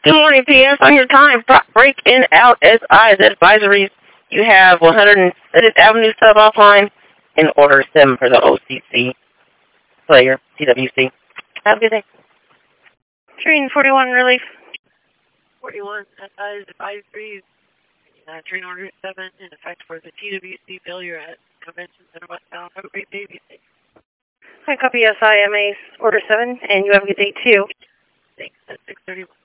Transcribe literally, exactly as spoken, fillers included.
Good morning, P S. On your time. Break in out S I's advisories. You have one hundred seventh Avenue sub offline in order seven for the O C C player, T W C. Have a good day. Train forty-one relief. forty-one S I's advisories. Uh, train order seven in effect for the T W C failure at Convention Center westbound. Have a great day. Be safe. I copy S I M A order seven, and you have a good day too. Thanks. At six thirty-one.